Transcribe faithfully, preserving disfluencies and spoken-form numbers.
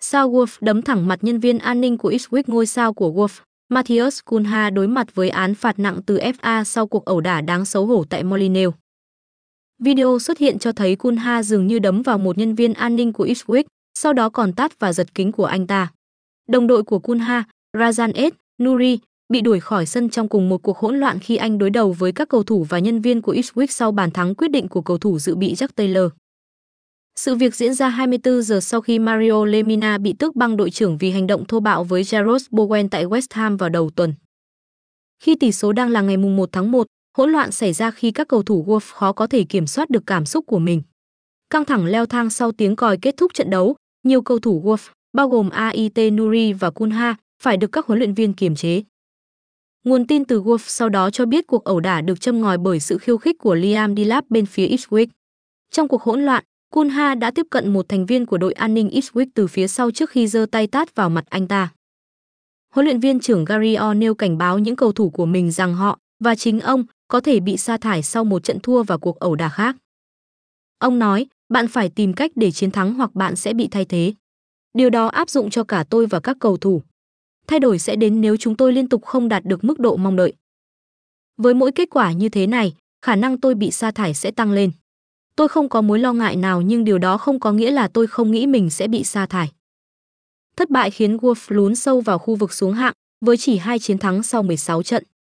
Sao Wolf đấm thẳng mặt nhân viên an ninh của Ipswich. Ngôi sao của Wolf, Matthias Cunha đối mặt với án phạt nặng từ ép a sau cuộc ẩu đả đáng xấu hổ tại Molineux. Video xuất hiện cho thấy Cunha dường như đấm vào một nhân viên an ninh của Ipswich, sau đó còn tát và giật kính của anh ta. Đồng đội của Cunha, Rajan Es Nuri, bị đuổi khỏi sân trong cùng một cuộc hỗn loạn khi anh đối đầu với các cầu thủ và nhân viên của Ipswich sau bàn thắng quyết định của cầu thủ dự bị Jack Taylor. Sự việc diễn ra hai mươi tư giờ sau khi Mario Lemina bị tước băng đội trưởng vì hành động thô bạo với Jarrod Bowen tại West Ham vào đầu tuần. Khi tỷ số đang là ngày một tháng một, hỗn loạn xảy ra khi các cầu thủ Wolves khó có thể kiểm soát được cảm xúc của mình. Căng thẳng leo thang sau tiếng còi kết thúc trận đấu, nhiều cầu thủ Wolves, bao gồm Ait Nuri và Cunha, phải được các huấn luyện viên kiềm chế. Nguồn tin từ Wolves sau đó cho biết cuộc ẩu đả được châm ngòi bởi sự khiêu khích của Liam Delap bên phía Ipswich. Trong cuộc hỗn loạn, Cunha đã tiếp cận một thành viên của đội an ninh Ipswich từ phía sau trước khi giơ tay tát vào mặt anh ta. Huấn luyện viên trưởng Gary O'Neill cảnh báo những cầu thủ của mình rằng họ, và chính ông, có thể bị sa thải sau một trận thua và cuộc ẩu đả khác. Ông nói, bạn phải tìm cách để chiến thắng hoặc bạn sẽ bị thay thế. Điều đó áp dụng cho cả tôi và các cầu thủ. Thay đổi sẽ đến nếu chúng tôi liên tục không đạt được mức độ mong đợi. Với mỗi kết quả như thế này, khả năng tôi bị sa thải sẽ tăng lên. Tôi không có mối lo ngại nào nhưng điều đó không có nghĩa là tôi không nghĩ mình sẽ bị sa thải. Thất bại khiến Wolves lún sâu vào khu vực xuống hạng, với chỉ hai chiến thắng sau mười sáu trận.